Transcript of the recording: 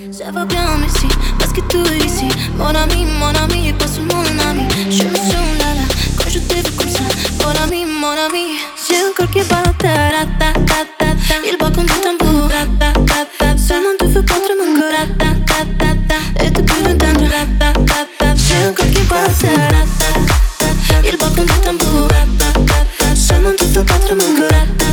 Ça va bien, mais si, parce que tout est ici. Mon ami, et pas seulement mon ami. Je me sens là là, quand je te veux comme ça. Mon ami. J'ai un corps qui bat, ta. Il bat comme du tambour, ta. Seulement tu veux contre mon corps, ta. Et tu peux l'entendre, ta. J'ai un corps qui bat, ta. Il bat comme du tambour, ta. Seulement tu veux contre mon corps, ta.